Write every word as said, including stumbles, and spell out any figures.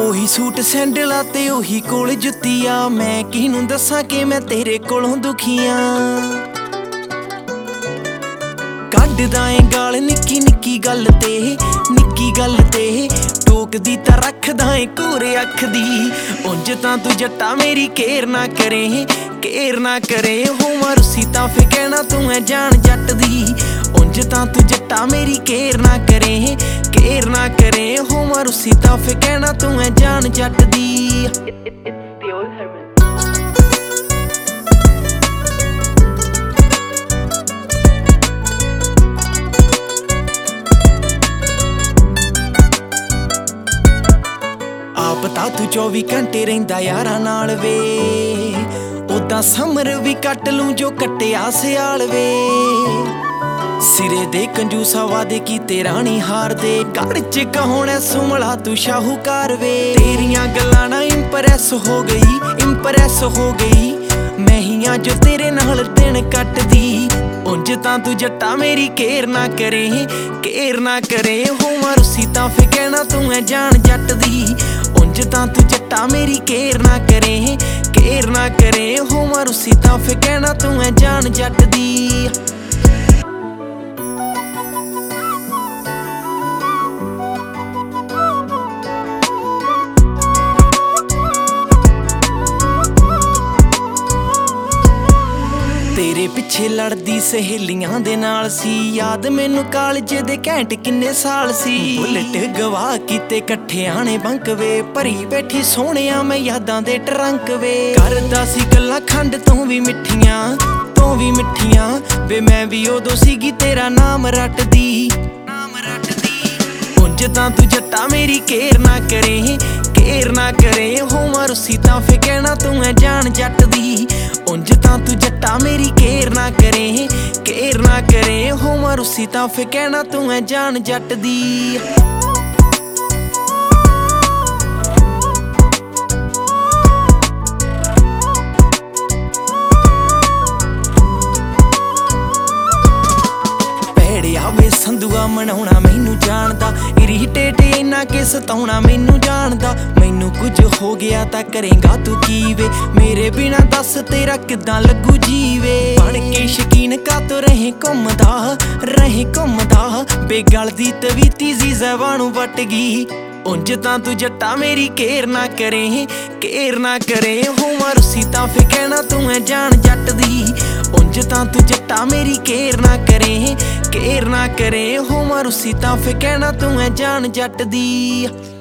ਉਹੀ ਸੂਟ ਸੈਂਡਲਾਂ ਤੇ ਉਹੀ ਕੋਲ ਜੁੱਤੀਆਂ। ਮੈਂ ਕਿਹਨੂੰ ਦੱਸਾਂ ਕਿ ਮੈਂ ਤੇਰੇ ਕੋਲੋਂ ਦੁਖੀਆਂ। ਕੱਢਦਾ ਏ ਗਾਲ ਨਿੱਕੀ ਨਿੱਕੀ ਗੱਲ ਤੇ, ਨਿੱਕੀ ਗੱਲ ਤੇ ਟੋਕਦੀ ਤਾਂ ਰੱਖਦਾ ਏ ਕੋਰੇ ਅੱਖ ਦੀ। ਉਂਝ ਤਾਂ ਤੂੰ ਜੱਟਾ ਮੇਰੀ ਕੇਰ ਨਾ ਕਰੇ, ਕੇਰ ਨਾ ਕਰੇ ਹੋਵਾਂ ਰੁੱਸੀ ਤਾਂ ਫੇ ਕਹਿਣਾ ਤੂੰ ਐ ਜਾਣ ਜੱਟ ਦੀ। ਉਂਝ ਤਾਂ ਤੂੰ ਜੱਟਾ ਮੇਰੀ ਕੇਰ ਨਾ ਕਰੇ, ਕੇਰ ਨਾ ਕਰੇ ਹੋਵਾਂ ਰੁੱਸੀ ਤਾਂ ਫੇ ਕਹਿਣਾ ਤੂੰ ਐ ਜਾਣ ਜੱਟ ਦੀ। ਆਪ ਤਾਂ ਤੂੰ ਚੌਵੀ ਘੰਟੇ ਰਹਿੰਦਾ ਯਾਰਾਂ ਨਾਲ ਵੇ, ਉਦਾਂ ਸਮਰ ਵੀ ਕੱਟ ਲੂੰ ਜੋ ਕੱਟਿਆ ਸਿਆਲ ਵੇ। ਸਿਰੇ ਦੇ ਕੰਜੂਸਾ ਵਾਦੇ ਕੀਤੇ ਰਾਣੀ ਹਾਰ ਦੇ, ਘਰ ਚ ਕਹਾਉਣਾ ਸੁਮਲਾ ਤੂੰ ਸ਼ਾਹੂਕਾਰ ਵੇ। ਤੇਰੀਆਂ ਗੱਲਾਂ ਨਾ ਇੰਪ੍ਰੈਸ ਹੋ ਗਈ, ਇੰਪ੍ਰੈਸ ਹੋ ਗਈ ਮੈਂ ਹੀ ਆ ਜੋ ਤੇਰੇ ਨਾਲ ਦਿਨ ਕੱਟਦੀ। ਉਂਝ ਤਾਂ ਤੂੰ ਜੱਟਾ ਮੇਰੀ ਕੇਰ ਨਾ ਕਰੇ, ਕੇਰ ਨਾ ਕਰੇ ਹੋਵਾਂ ਰੁੱਸੀ ਤਾਂ ਫੇ ਕਹਿਣਾ ਤੂੰ ਐ ਜਾਣ ਜੱਟ ਦੀ। ਉਂਝ ਤਾਂ ਤੂੰ ਜੱਟਾ ਮੇਰੀ ਕੇਰ ਨਾ ਕਰੇ, ਕੇਰ ਨਾ ਕਰੇ ਹੋਵਾਂ ਰੁੱਸੀ ਤਾਂ ਫੇ ਕਹਿਣਾ ਤੂੰ ਐ ਜਾਣ ਜੱਟ ਦੀ। ਤੇਰੇ ਪਿੱਛੇ ਲੜਦੀ ਸਹੇਲੀਆਂ ਦੇ ਨਾਲ ਸੀ, ਯਾਦ ਮੈਨੂੰ ਕਾਲਜ ਦੇ ਘੈਂਟ ਕਿੰਨੇ ਸਾਲ ਸੀ। ਬੁਲਟ ਗਵਾ ਕੀਤੇ ਇਕੱਠਿਆਂ ਨੇ ਬੰਕ ਵੇ, ਭਰੀ ਬੈਠੀ ਸੋਹਣਿਆ ਮੈਂ ਯਾਦਾਂ ਦੇ ਟਰੰਕ ਵੇ। ਕਰਦਾ ਸੀ ਗੱਲਾਂ ਖੰਡ ਤੋਂ ਵੀ ਮਿੱਠੀਆਂ, ਤੋਂ ਵੀ ਮਿੱਠੀਆਂ ਵੇ ਮੈਂ ਵੀ ਉਦੋਂ ਸੀਗੀ ਤੇਰਾ ਨਾਮ ਰੱਟਦੀ, ਨਾਮ ਰੱਟਦੀ। ਉਂਝ ਤਾਂ ਤੂੰ ਜੱਟਾ ਮੇਰੀ ਕੇਰ ਨਾ ਕਰੇ, ਕੇਰ ਨਾ ਕਰੇ ਹੋਵਾਂ ਰੁੱਸੀ ਤਾਂ ਫੇ ਕਹਿਣਾ ਤੂੰ ਐ ਜਾਣ ਜੱਟ ਦੀ। ਉਂਝ ਤਾਂ ਤੂੰ ਜੱਟਾ ਮੇਰੀ ਕੇਰ ਨਾ ਕਰੇ, ਕੇਰ ਨਾ ਕਰੇ ਹੋਵਾਂ ਰੁੱਸੀ ਤਾਂ ਫੇ ਕਹਿਣਾ ਤੂੰ ਐ ਜਾਣ ਜੱਟ ਦੀ। ਭੈੜਿਆ ਵੇ ਸੰਧੂਆ ਮਨਾਉਣਾ ਮੈਨੂੰ ਜਾਣਦਾ, ਇਰੀਟੇਟ ਇੰਨਾ ਕਿ ਸਤਾਉਣਾ ਮੈਨੂੰ ਜਾਣਦਾ। ਮੈਨੂੰ ਕੁਝ ਹੋ ਗਿਆ ਤਾਂ ਕਰੇਂਗਾ ਤੂੰ ਕੀ ਵੇ, ਮੇਰੇ ਬਿਨਾ ਦੱਸ ਤੇਰਾ ਕਿੱਦਾਂ ਲੱਗੂ ਜੀਵੇ। ਬਣ ਕੇ ਸ਼ਕੀਨ ਕਾਤੋਂ ਰਹੇ ਘੁੰਮਦਾ, ਰਹੇ ਘੁੰਮਦਾ ਬੇਗਲ ਦੀ ਤਵੀਤੀ ਜੀ ਜ਼ਬਾਨ ਵੱਟ ਗਈ। ਉਂਝ ਤਾਂ ਤੂੰ ਜੱਟਾ ਮੇਰੀ ਕੇਰ ਨਾ ਕਰੇ, ਕੇਰ ਨਾ ਕਰੇ ਹੋਵਾਂ ਰੁੱਸੀ ਤਾਂ ਫੇ ਕਹਿਣਾ ਤੂੰ ਐ ਜਾਣ ਜੱਟ ਦੀ। ਉਂਝ ਤਾਂ ਤੂੰ ਜੱਟਾ ਮੇਰੀ ਕੇਰ ਨਾ ਕਰੇ, ਕੇਰ ਨਾ ਕਰੇ ਹੋਵਾਂ ਰੁੱਸੀ ਤਾਂ ਫੇ ਕਹਿਣਾ ਤੂੰ ਐ ਜਾਣ ਜੱਟ ਦੀ।